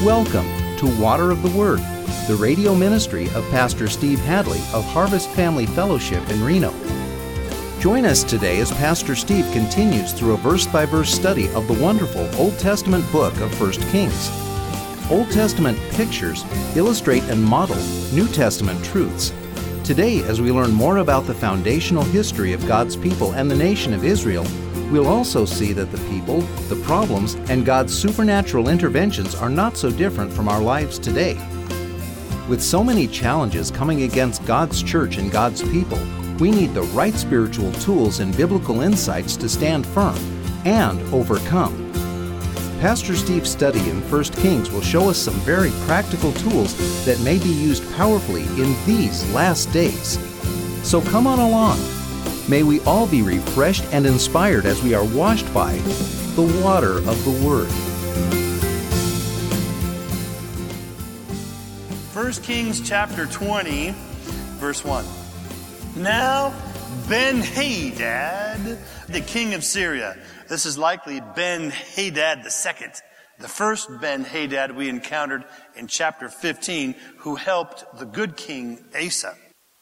Welcome to Water of the Word, the radio ministry of Pastor Steve Hadley of Harvest Family Fellowship in Reno. Join us today as Pastor Steve continues through a verse-by-verse study of the wonderful Old Testament book of 1 Kings. Old Testament pictures illustrate and model New Testament truths. Today, as we learn more about the foundational history of God's people and the nation of Israel, we'll also see that the people, the problems, and God's supernatural interventions are not so different from our lives today. With so many challenges coming against God's church and God's people, we need the right spiritual tools and biblical insights to stand firm and overcome. Pastor Steve's study in 1 Kings will show us some very practical tools that may be used powerfully in these last days. So come on along. May we all be refreshed and inspired as we are washed by the water of the Word. 1 Kings chapter 20, verse 1. Now Ben-Hadad, the king of Syria. This is likely Ben-Hadad II, the first Ben-Hadad we encountered in chapter 15, who helped the good king Asa.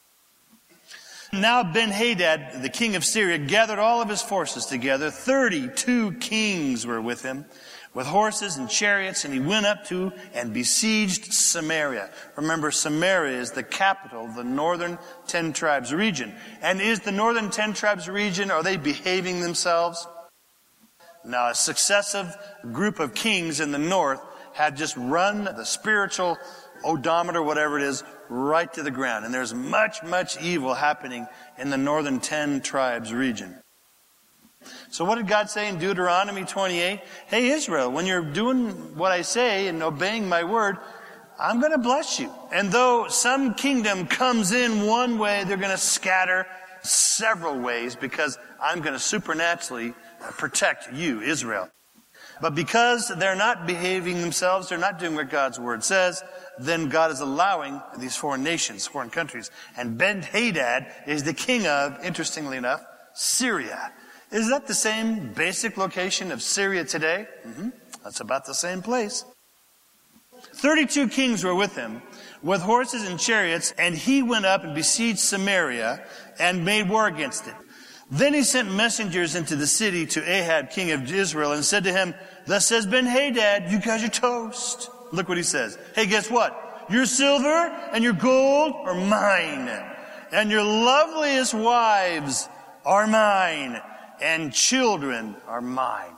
Now Ben-Hadad, the king of Syria, gathered all of his forces together. 32 kings were with him, with horses and chariots, and he went up to and besieged Samaria. Remember, Samaria is the capital of the northern 10 tribes region. And is the northern 10 tribes region, are they behaving themselves? Now, a successive group of kings in the north had just run the spiritual odometer, whatever it is, right to the ground. And there's much, much evil happening in the northern 10 tribes region. So what did God say in Deuteronomy 28? Hey, Israel, when you're doing what I say and obeying my word, I'm going to bless you. And though some kingdom comes in one way, they're going to scatter several ways because I'm going to supernaturally protect you, Israel. But because they're not behaving themselves, they're not doing what God's word says, then God is allowing these foreign nations, foreign countries. And Ben-Hadad is the king of, interestingly enough, Syria. Is that the same basic location of Syria today? That's about the same place. 32 kings were with him, with horses and chariots, and he went up and besieged Samaria and made war against it. Then he sent messengers into the city to Ahab, king of Israel, and said to him, "Thus says Ben-Hadad, you guys are toast." Look what he says. Hey, guess what? Your silver and your gold are mine, and your loveliest wives are mine, and children are mine.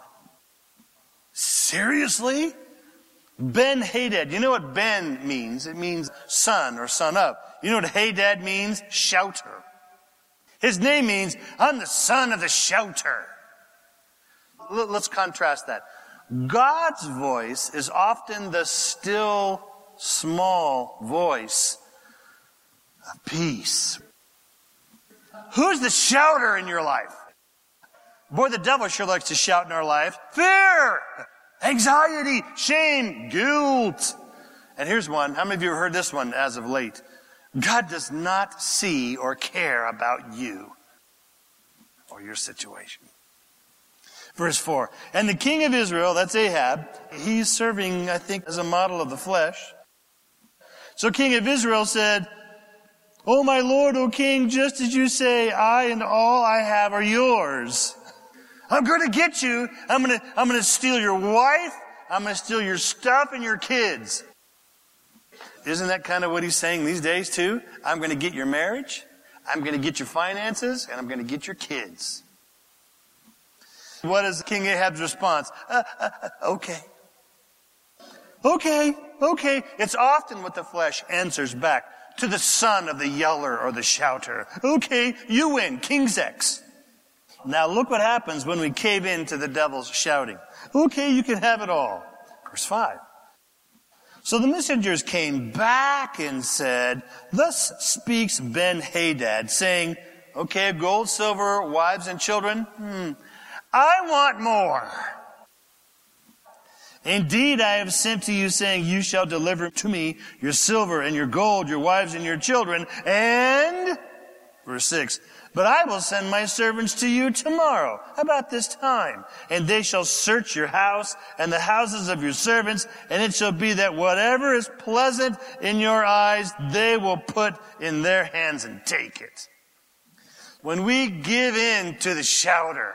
Seriously? Ben-Hadad. You know what Ben means? It means son or son of. You know what Hadad means? Shouter. His name means, I'm the son of the shouter. Let's contrast that. God's voice is often the still, small voice of peace. Who's the shouter in your life? Boy, the devil sure likes to shout in our life. Fear, anxiety, shame, guilt. And here's one. How many of you have heard this one as of late? God does not see or care about you or your situation. Verse 4. And the king of Israel, that's Ahab, he's serving, I think, as a model of the flesh. So king of Israel said, "O my lord, O king, just as you say, I and all I have are yours. I'm going to get you. I'm going to steal your wife. I'm going to steal your stuff and your kids." Isn't that kind of what he's saying these days too? I'm going to get your marriage, I'm going to get your finances, and I'm going to get your kids. What is King Ahab's response? Okay. It's often what the flesh answers back to the son of the yeller or the shouter. Okay, you win, King's X. Now look what happens when we cave in to the devil's shouting. Okay, you can have it all. Verse 5. So the messengers came back and said, "Thus speaks Ben-Hadad, saying, okay, gold, silver, wives, and children. I want more. Indeed, I have sent to you, saying, you shall deliver to me your silver and your gold, your wives and your children, and," Verse 6, but I will send my servants to you tomorrow, about this time, and they shall search your house and the houses of your servants, and it shall be that whatever is pleasant in your eyes, they will put in their hands and take it. When we give in to the shouter,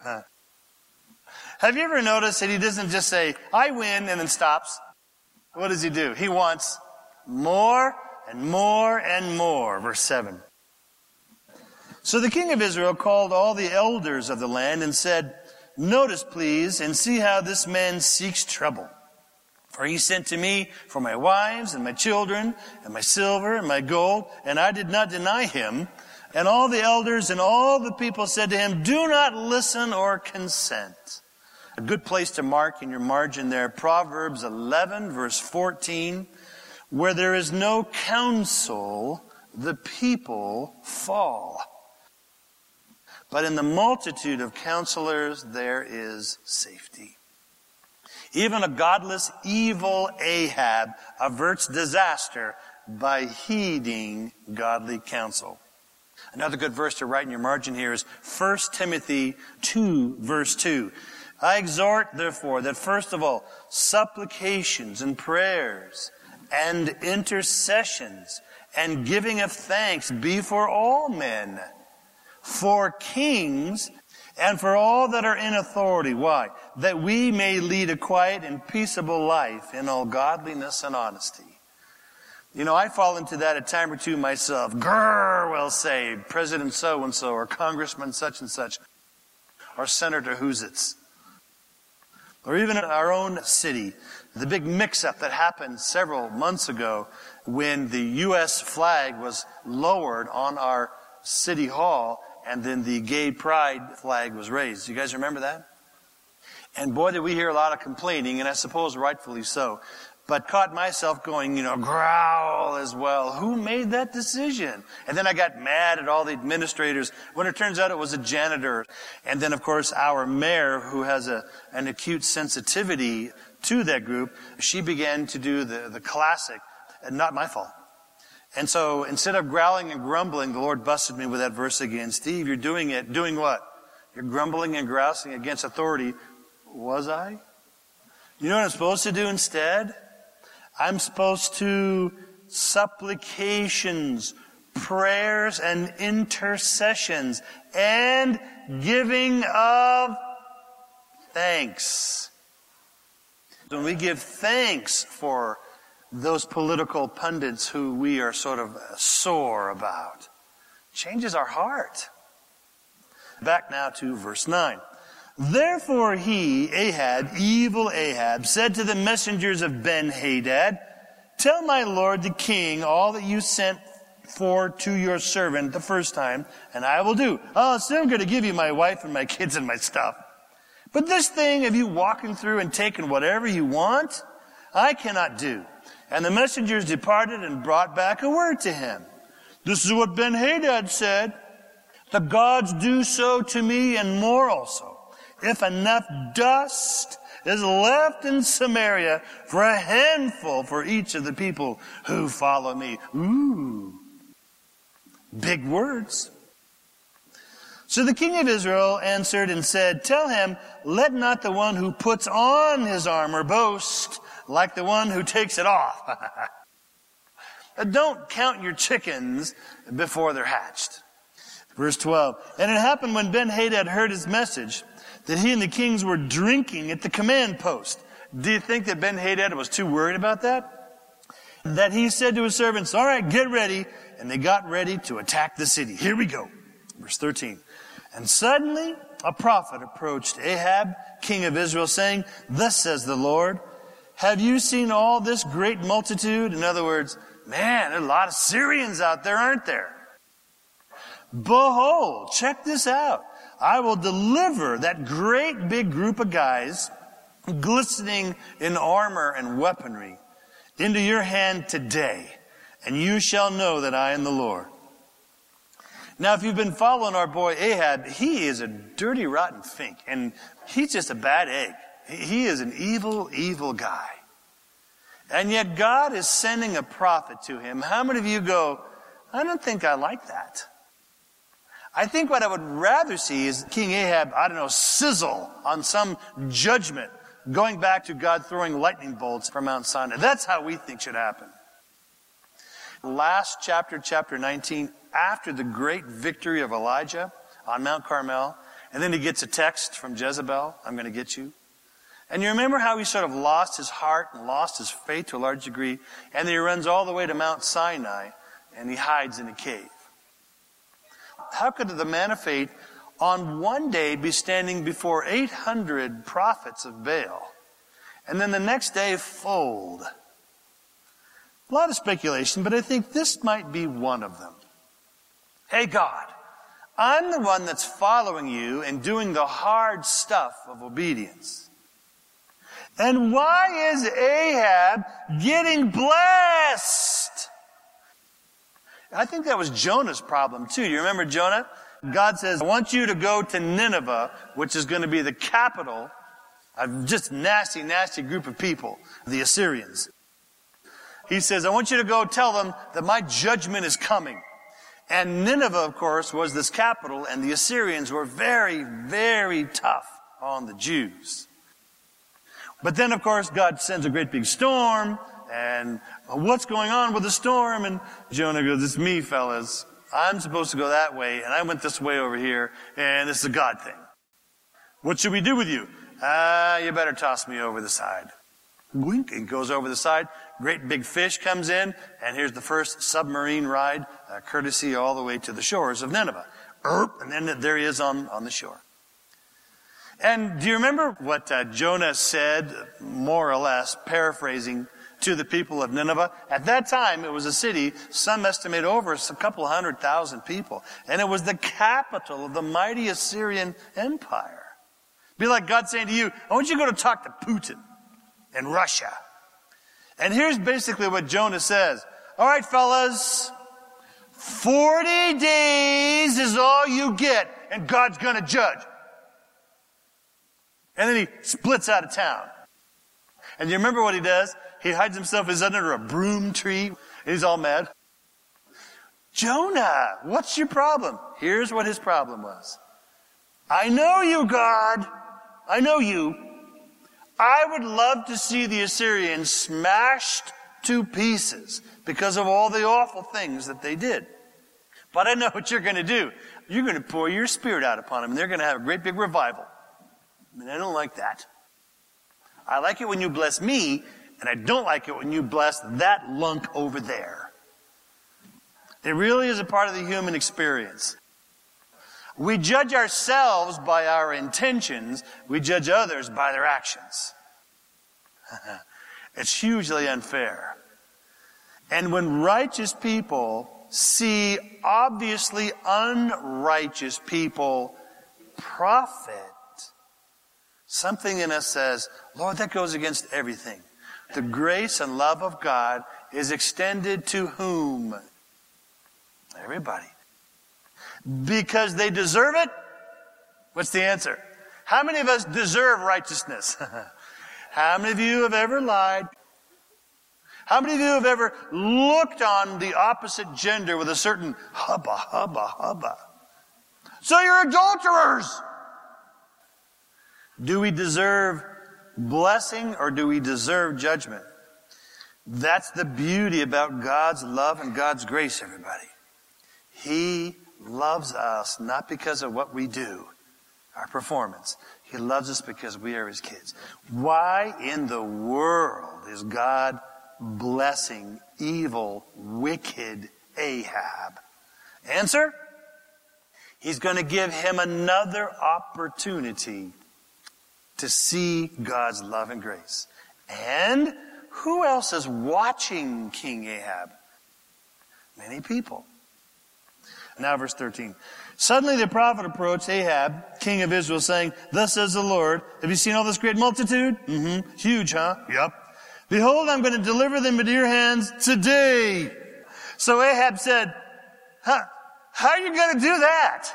have you ever noticed that he doesn't just say, I win, and then stops? What does he do? He wants more and more and more. Verse 7. So the king of Israel called all the elders of the land and said, notice, please, and see how this man seeks trouble. For he sent to me for my wives and my children and my silver and my gold, and I did not deny him. And all the elders and all the people said to him, do not listen or consent. A good place to mark in your margin there, Proverbs 11, verse 14, where there is no counsel, the people fall. But in the multitude of counselors, there is safety. Even a godless, evil Ahab averts disaster by heeding godly counsel. Another good verse to write in your margin here is 1 Timothy 2, verse 2. I exhort, therefore, that first of all, supplications and prayers and intercessions and giving of thanks be for all men, for kings, and for all that are in authority. Why? That we may lead a quiet and peaceable life in all godliness and honesty. You know, I fall into that a time or two myself. Grrr, we'll say, President so-and-so, or Congressman such and such, or Senator who's-its. Or even in our own city, the big mix-up that happened several months ago when the U.S. flag was lowered on our city hall, and then the gay pride flag was raised. You guys remember that? And boy, did we hear a lot of complaining, and I suppose rightfully so. But caught myself going, growl as well. Who made that decision? And then I got mad at all the administrators when it turns out it was a janitor. And then, of course, our mayor, who has an acute sensitivity to that group, she began to do the classic, not my fault. And so instead of growling and grumbling, the Lord busted me with that verse again. Steve, you're doing what? You're grumbling and grousing against authority. Was I? You know what I'm supposed to do instead? I'm supposed to supplications, prayers, and intercessions, and giving of thanks. When we give thanks for those political pundits who we are sort of sore about, changes our heart. Back now to verse 9. Therefore he, Ahab, evil Ahab, said to the messengers of Ben-Hadad, tell my lord the king all that you sent for to your servant the first time, and I will do. Oh, so I'm going to give you my wife and my kids and my stuff. But this thing of you walking through and taking whatever you want, I cannot do. And the messengers departed and brought back a word to him. This is what Ben-Hadad said. The gods do so to me and more also, if enough dust is left in Samaria for a handful for each of the people who follow me. Ooh, big words. So the king of Israel answered and said, tell him, let not the one who puts on his armor boast like the one who takes it off. Don't count your chickens before they're hatched. Verse 12. And it happened when Ben-Hadad heard his message that he and the kings were drinking at the command post. Do you think that Ben-Hadad was too worried about that? That he said to his servants, all right, get ready. And they got ready to attack the city. Here we go. Verse 13. And suddenly a prophet approached Ahab, king of Israel, saying, thus says the Lord, have you seen all this great multitude? In other words, man, there are a lot of Syrians out there, aren't there? Behold, check this out. I will deliver that great big group of guys glistening in armor and weaponry into your hand today, and you shall know that I am the Lord. Now, if you've been following our boy Ahab, he is a dirty, rotten fink, and he's just a bad egg. He is an evil, evil guy. And yet God is sending a prophet to him. How many of you go, I don't think I like that? I think what I would rather see is King Ahab, sizzle on some judgment, going back to God throwing lightning bolts from Mount Sinai. That's how we think should happen. Last chapter, chapter 19, after the great victory of Elijah on Mount Carmel, and then he gets a text from Jezebel, I'm going to get you. And you remember how he sort of lost his heart and lost his faith to a large degree, and then he runs all the way to Mount Sinai, and he hides in a cave. How could the man of faith on one day be standing before 800 prophets of Baal, and then the next day fold? A lot of speculation, but I think this might be one of them. Hey God, I'm the one that's following you and doing the hard stuff of obedience. And why is Ahab getting blessed? I think that was Jonah's problem too. You remember Jonah? God says, I want you to go to Nineveh, which is going to be the capital of just nasty, nasty group of people, the Assyrians. He says, I want you to go tell them that my judgment is coming. And Nineveh, of course, was this capital, and the Assyrians were very, very tough on the Jews. But then, of course, God sends a great big storm, and what's going on with the storm? And Jonah goes, it's me, fellas. I'm supposed to go that way, and I went this way over here, and this is a God thing. What should we do with you? You better toss me over the side. Wink, and goes over the side. Great big fish comes in, and here's the first submarine ride, courtesy all the way to the shores of Nineveh. And then there he is on the shore. And do you remember what Jonah said, more or less, paraphrasing, to the people of Nineveh? At that time, it was a city, some estimate over a couple 100,000 people. And it was the capital of the mighty Assyrian Empire. Be like God saying to you, I want you to go to talk to Putin in Russia. And here's basically what Jonah says. All right, fellas, 40 days is all you get, and God's going to judge. And then he splits out of town. And you remember what he does? He hides himself, he's under a broom tree, and he's all mad. Jonah, what's your problem? Here's what his problem was. I know you, God. I know you. I would love to see the Assyrians smashed to pieces because of all the awful things that they did. But I know what you're going to do. You're going to pour your spirit out upon them, and they're going to have a great big revival. And I don't like that. I like it when you bless me, and I don't like it when you bless that lunk over there. It really is a part of the human experience. We judge ourselves by our intentions. We judge others by their actions. It's hugely unfair. And when righteous people see obviously unrighteous people profit, something in us says, Lord, that goes against everything. The grace and love of God is extended to whom? Everybody. Because they deserve it? What's the answer? How many of us deserve righteousness? How many of you have ever lied? How many of you have ever looked on the opposite gender with a certain hubba? So you're adulterers! Do we deserve blessing or do we deserve judgment? That's the beauty about God's love and God's grace, everybody. He loves us not because of what we do, our performance. He loves us because we are His kids. Why in the world is God blessing evil, wicked Ahab? Answer? He's going to give him another opportunity to see God's love and grace. And who else is watching King Ahab? Many people. Now verse 13. Suddenly the prophet approached Ahab, king of Israel, saying, Thus says the Lord, have you seen all this great multitude? Huge, huh? Yep. Behold, I'm going to deliver them into your hands today. So Ahab said, how are you going to do that?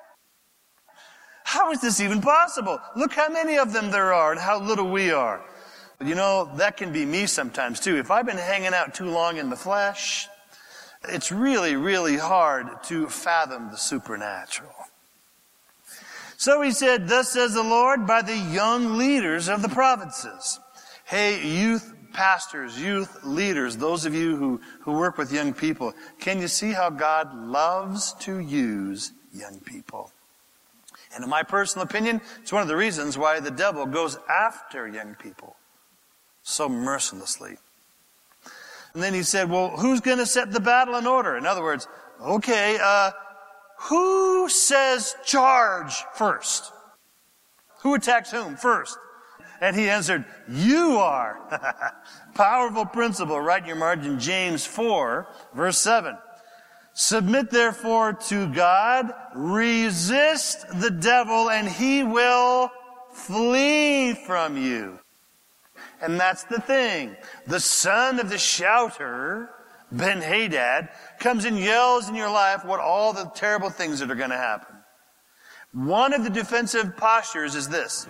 How is this even possible? Look how many of them there are and how little we are. You know, that can be me sometimes too. If I've been hanging out too long in the flesh, It's really, really hard to fathom the supernatural. So he said, thus says the Lord, by the young leaders of the provinces. Hey, youth pastors, youth leaders, those of you who work with young people, can you see how God loves to use young people? And in my personal opinion, it's one of the reasons why the devil goes after young people so mercilessly. And then he said, well, who's going to set the battle in order? In other words, okay, who says charge first? Who attacks whom first? And he answered, you are. Powerful principle, right in your margin, James 4, verse 7. Submit therefore to God, resist the devil, and he will flee from you. And that's the thing. The son of the shouter, Ben-Hadad, comes and yells in your life what all the terrible things that are going to happen. One of the defensive postures is this.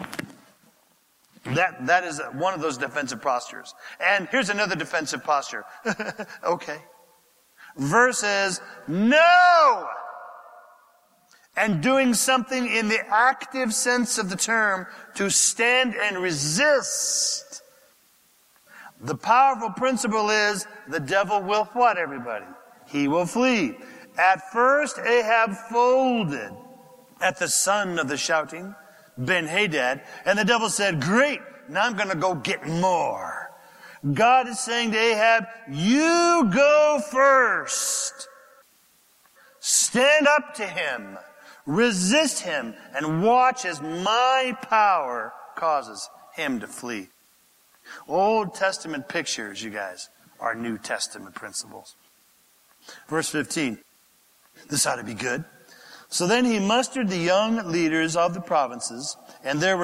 That is one of those defensive postures. And here's another defensive posture. Okay. Versus no! And doing something in the active sense of the term to stand and resist. The powerful principle is the devil will what, everybody? He will flee. At first, Ahab folded at the son of the shouting, Ben-Hadad, and the devil said, great, now I'm going to go get more. God is saying to Ahab, you go first. Stand up to him, resist him, and watch as my power causes him to flee. Old Testament pictures, you guys, are New Testament principles. Verse 15. This ought to be good. So then he mustered the young leaders of the provinces, and there were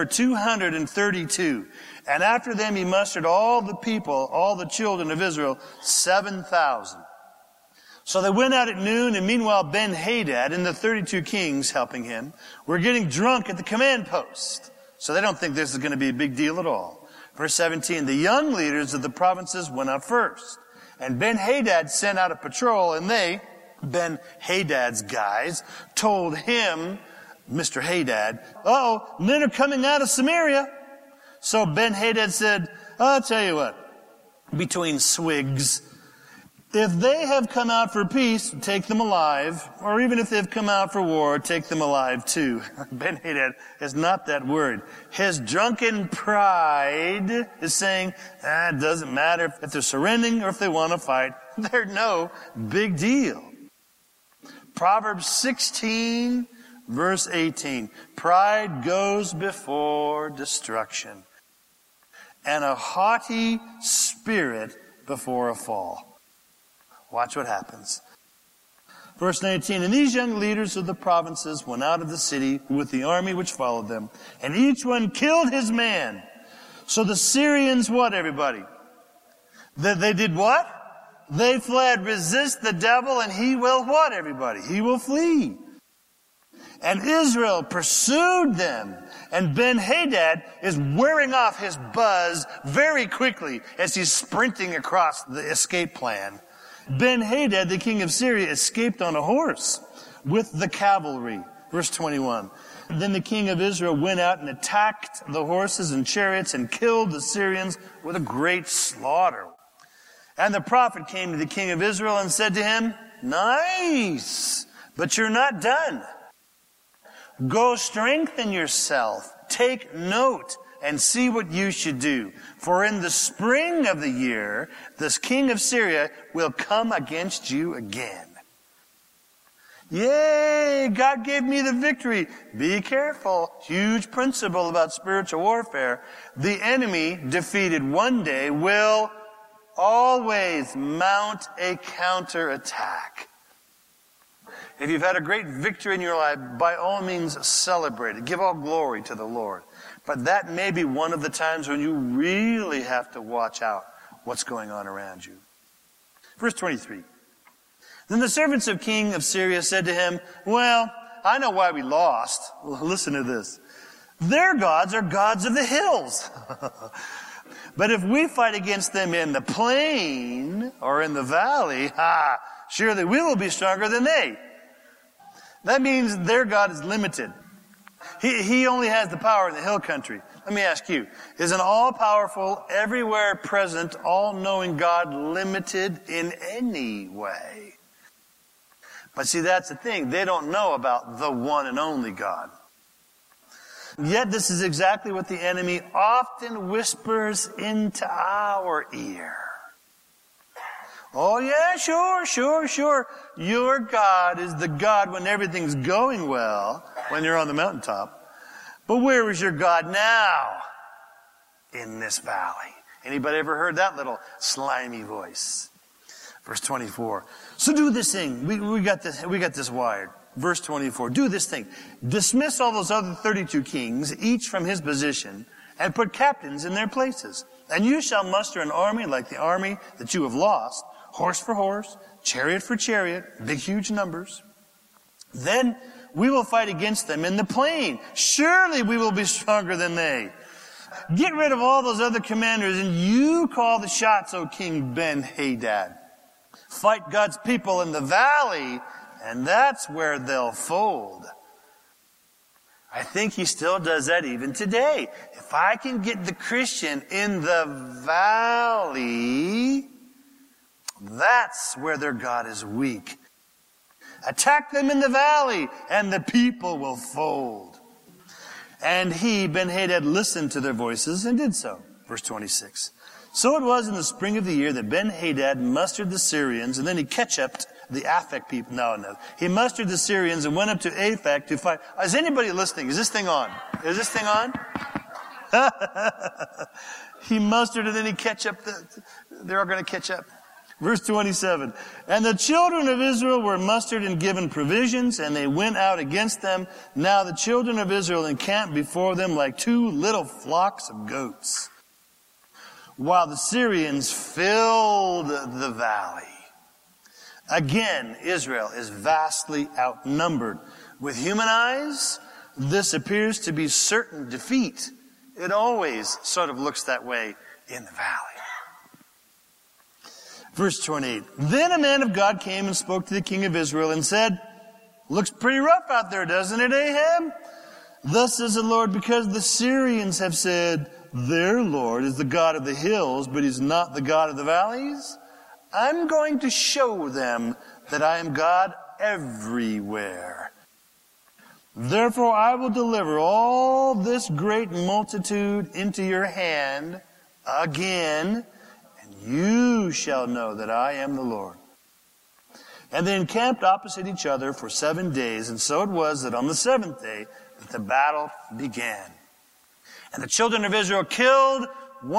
232. And after them he mustered all the people, all the children of Israel, 7,000. So they went out at noon, and meanwhile Ben-Hadad and the 32 kings helping him were getting drunk at the command post. So they don't think this is going to be a big deal at all. Verse 17, the young leaders of the provinces went up first. And Ben-Hadad sent out a patrol, and they, Ben-Hadad's guys, told him, Mr. Hadad, men are coming out of Samaria. So Ben-Hadad said, I'll tell you what, between swigs, if they have come out for peace, take them alive, or even if they've come out for war, take them alive too. Ben-Hadad is not that word. His drunken pride is saying, it doesn't matter if they're surrendering or if they want to fight. They're no big deal. Proverbs 16, verse 18. Pride goes before destruction, and a haughty spirit before a fall. Watch what happens. Verse 19, and these young leaders of the provinces went out of the city with the army which followed them, and each one killed his man. So the Syrians, what, everybody? They did what? They fled. Resist the devil, and he will what, everybody? He will flee. And Israel pursued them. And Ben-Hadad is wearing off his buzz very quickly as he's sprinting across the escape plan. Ben-Hadad, the king of Syria, escaped on a horse with the cavalry. Verse 21. Then the king of Israel went out and attacked the horses and chariots and killed the Syrians with a great slaughter. And the prophet came to the king of Israel and said to him, nice, but you're not done. Go strengthen yourself, take note, and see what you should do. For in the spring of the year, this king of Syria will come against you again. Yay! God gave me the victory. Be careful. Huge principle about spiritual warfare. The enemy, defeated one day, will always mount a counterattack. If you've had a great victory in your life, by all means celebrate it. Give all glory to the Lord. But that may be one of the times when you really have to watch out what's going on around you. Verse 23. Then the servants of king of Syria said to him, well, I know why we lost. Well, listen to this. Their gods are gods of the hills. But if we fight against them in the plain or in the valley, surely we will be stronger than they. That means their God is limited. He only has the power in the hill country. Let me ask you, is an all-powerful, everywhere present, all-knowing God limited in any way? But see, that's the thing. They don't know about the one and only God. Yet this is exactly what the enemy often whispers into our ear. Oh yeah, sure. Your God is the God when everything's going well, when you're on the mountaintop. But where is your God now? In this valley. Anybody ever heard that little slimy voice? Verse 24. So do this thing. We got this wired. Verse 24. Do this thing. Dismiss all those other 32 kings, each from his position, and put captains in their places. And you shall muster an army like the army that you have lost, horse for horse, chariot for chariot, big huge numbers. Then we will fight against them in the plain. Surely we will be stronger than they. Get rid of all those other commanders and you call the shots, O King Ben-Hadad. Fight God's people in the valley, and that's where they'll fold. I think he still does that even today. If I can get the Christian in the valley, that's where their God is weak. Attack them in the valley, and the people will fold. And he, Ben-Hadad, listened to their voices and did so. Verse 26. So it was in the spring of the year that Ben-Hadad mustered the Syrians, and then he ketchuped the Aphek people. No. He mustered the Syrians and went up to Aphek to fight. Is anybody listening? Is this thing on? Is this thing on? He mustered and then he ketchuped. They're all going to catch up. Verse 27. And the children of Israel were mustered and given provisions, and they went out against them. Now the children of Israel encamped before them like two little flocks of goats, while the Syrians filled the valley. Again, Israel is vastly outnumbered. With human eyes, this appears to be certain defeat. It always sort of looks that way in the valley. Verse 28. Then a man of God came and spoke to the king of Israel and said, looks pretty rough out there, doesn't it, Ahab? Thus says the Lord, because the Syrians have said, their Lord is the God of the hills, but he's not the God of the valleys. I'm going to show them that I am God everywhere. Therefore I will deliver all this great multitude into your hand again, and you shall know that I am the Lord. And they encamped opposite each other for 7 days, and so it was that on the 7th day that the battle began. And the children of Israel killed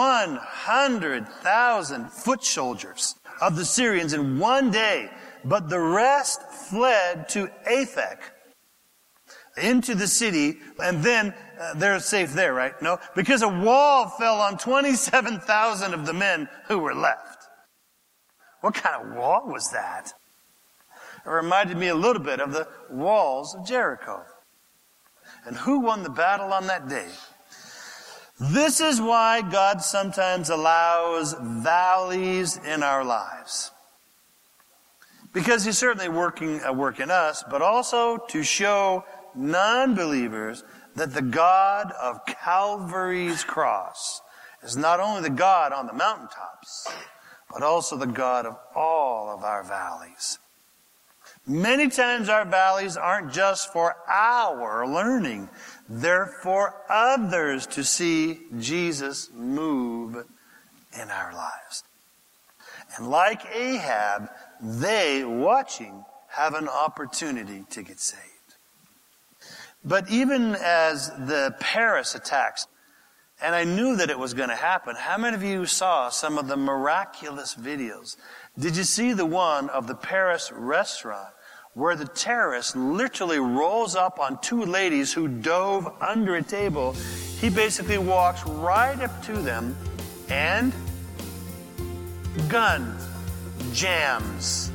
100,000 foot soldiers of the Syrians in 1 day, but the rest fled to Aphek, into the city, and then they're safe there, right? No, because a wall fell on 27,000 of the men who were left. What kind of wall was that? It reminded me a little bit of the walls of Jericho. And who won the battle on that day? This is why God sometimes allows valleys in our lives. Because he's certainly working a work in us, but also to show non-believers that the God of Calvary's cross is not only the God on the mountaintops, but also the God of all of our valleys. Many times our valleys aren't just for our learning. They're for others to see Jesus move in our lives. And like Ahab, they, watching, have an opportunity to get saved. But even as the Paris attacks, and I knew that it was going to happen, how many of you saw some of the miraculous videos? Did you see the one of the Paris restaurant where the terrorist literally rolls up on two ladies who dove under a table? He basically walks right up to them and gun jams.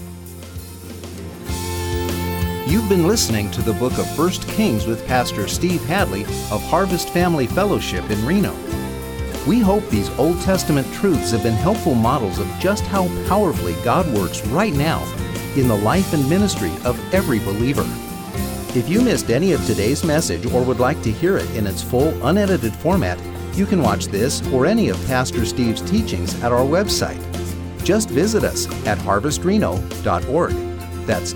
You've been listening to the book of 1 Kings with Pastor Steve Hadley of Harvest Family Fellowship in Reno. We hope these Old Testament truths have been helpful models of just how powerfully God works right now in the life and ministry of every believer. If you missed any of today's message or would like to hear it in its full, unedited format, you can watch this or any of Pastor Steve's teachings at our website. Just visit us at harvestreno.org. That's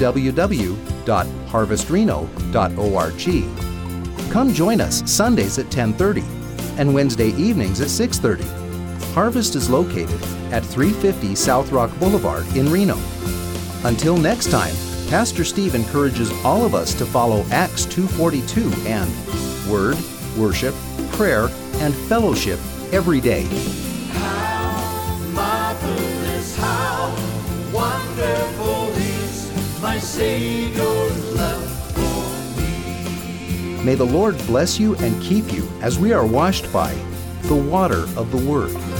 www.harvestreno.org. Come join us Sundays at 10:30 and Wednesday evenings at 6:30. Harvest is located at 350 South Rock Boulevard in Reno. Until next time, Pastor Steve encourages all of us to follow Acts 2:42 and Word, Worship, Prayer, and Fellowship every day. How marvelous, how wonderful is my Savior's love for me. May the Lord bless you and keep you as we are washed by the water of the Word.